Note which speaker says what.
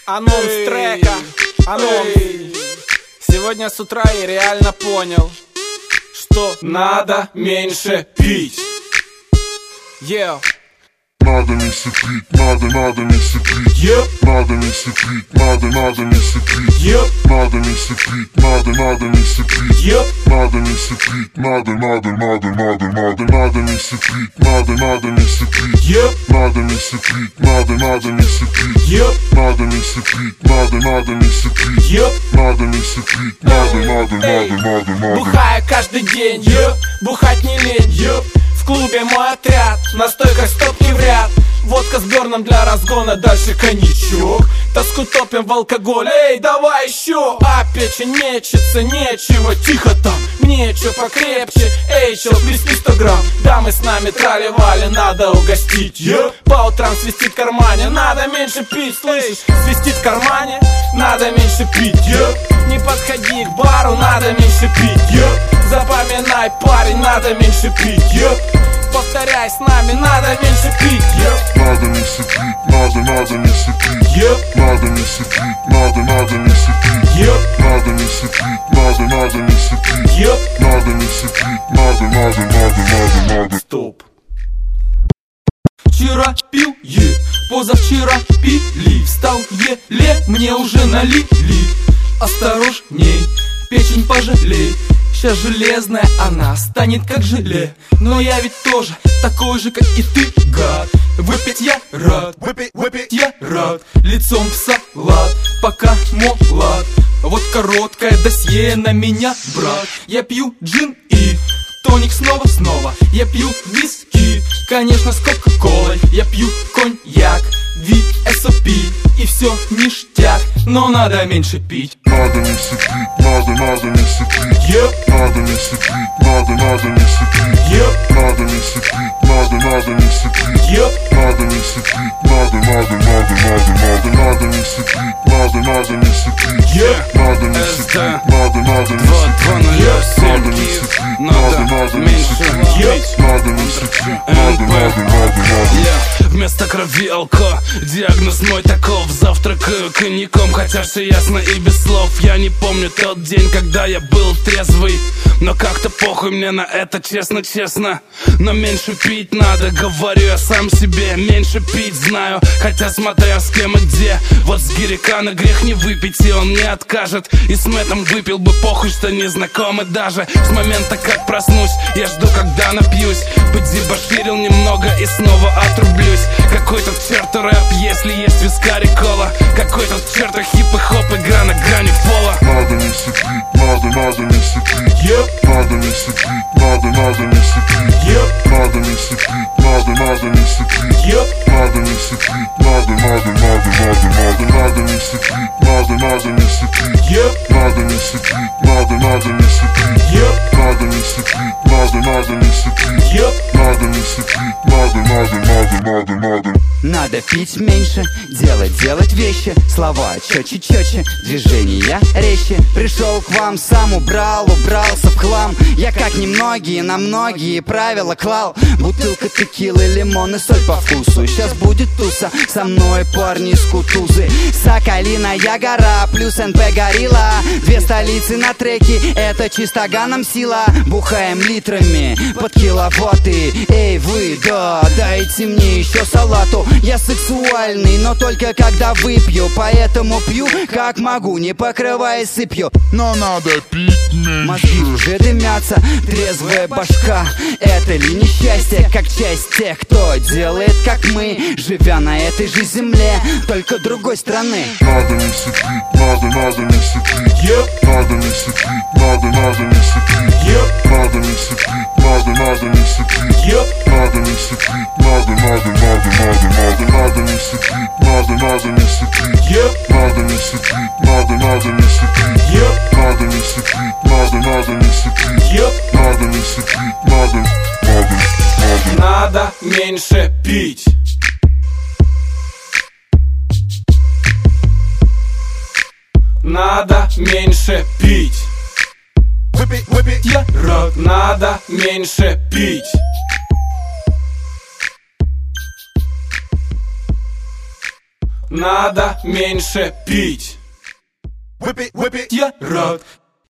Speaker 1: Анонс трека, анонс. Сегодня с утра я реально понял, что надо меньше пить.
Speaker 2: Надо меньше пить, надо меньше пить. Надо меньше пить, надо меньше пить. Надо меньше пить, надо меньше пить. Надо меньше пить, надо меньше пить. Надо меньше пить, надо меньше пить. Надо меньше пить, надо меньше пить. Надо меньше пить, надо меньше пить. Надо.
Speaker 1: Бухаю каждый день, бухать не лень. В клубе мой отряд, на стойках стопки в ряд. Водка с берном для разгона, дальше коньячок. Тоску топим в алкоголь, эй, давай еще. А печень мечется, нечего, тихо там. Мне чё покрепче, эй, чел, плесни 100 грамм. Дамы с нами трали-вали, надо угостить. По утрам свистит в кармане, надо меньше пить, слышишь? Свистит в кармане, надо меньше пить. Не подходи к бару, надо меньше пить. Запоминай, парень, надо меньше пить. Повторяй с нами, надо меньше пить.
Speaker 2: Надо меньше пить, надо меньше пить. Надо меньше пить, надо меньше пить. Надо меньше пить, надо меньше пить. Надо меньше пить, надо.
Speaker 1: Стоп. Вчера пил, позавчера пили. Встал еле, мне уже налили. Осторожней, печень пожалей. Сейчас железная она станет как желе. Но я ведь тоже такой же, как и ты, гад. Выпить я рад, выпить я рад. Лицом в салат, пока молод. Вот короткое досье на меня, брат. Я пью джин и тоник снова. Я пью виски, конечно, с кока-колой. Я пью коньяк, VSOP. И все ништяк, но надо меньше пить.
Speaker 2: Надо меньше пить, надо меньше пить. Надо меньше пить, надо меньше пить. Надо меньше пить, надо меньше пить. Надо меньше пить, надо меньше пить. Надо меньше пить, надо меньше пить. Надо меньше пить, надо меньше пить. Надо меньше пить,
Speaker 3: Вместо крови алко, диагноз мой таков. Завтракаю коньяком, хотя все ясно и без слов. Я не помню тот день, когда я был трезвый. Но как-то похуй мне на это, честно. Но меньше пить надо, говорю я сам себе. Меньше пить знаю, хотя смотря с кем и где. Вот с Гирикана грех не выпить, и он не откажет. И с Мэттом выпил бы, похуй, что не знакомы даже. С момента как проснусь, я жду, когда напьюсь. Подебоширил немного и снова отрублюсь. Какой тут к черту рэп, если есть вискарь и кола? Какой тут к черту хип и хоп, игра на грани фола?
Speaker 2: Надо меньше пить, надо меньше пить. Надо меньше пить, надо меньше пить. Надо меньше пить, надо меньше пить. Надо меньше пить, надо меньше пить. Надо меньше пить, надо меньше пить. Надо меньше пить, надо меньше пить. Надо меньше пить, надо меньше пить. Надо.
Speaker 4: Надо пить меньше, делать вещи. Слова четче, движения резче. Пришел к вам, сам убрался в хлам. Я как немногие, на многие правила клал. Бутылка текилы, лимон и соль по вкусу. Сейчас будет туса, со мной парни из Кутузы. Соколиная гора плюс НП горилла. Две столицы на треке, это чисто ганом сила. Бухаем литрами под киловатты. Эй, вы, да, дайте мне еще салату. Я сексуальный, но только когда выпью. Поэтому пью, как могу, не покрываясь сыпью.
Speaker 2: Но надо пить меньше.
Speaker 4: Мозги уже дымятся, трезвая башка. Это ли несчастье, как часть тех, кто делает, как мы, живя на этой же земле, только другой страны.
Speaker 2: Надо меньше пить, надо меньше пить. Надо меньше пить, надо меньше пить. Надо меньше пить, надо меньше пить. Надо меньше пить, надо меньше пить. Надо меньше пить, надо меньше пить. Надо меньше пить, надо меньше пить. Надо меньше пить, надо меньше пить.
Speaker 1: Надо меньше пить. Надо меньше пить. Выпить я рад. Надо меньше пить.
Speaker 3: надо меньше пить.
Speaker 1: Я рад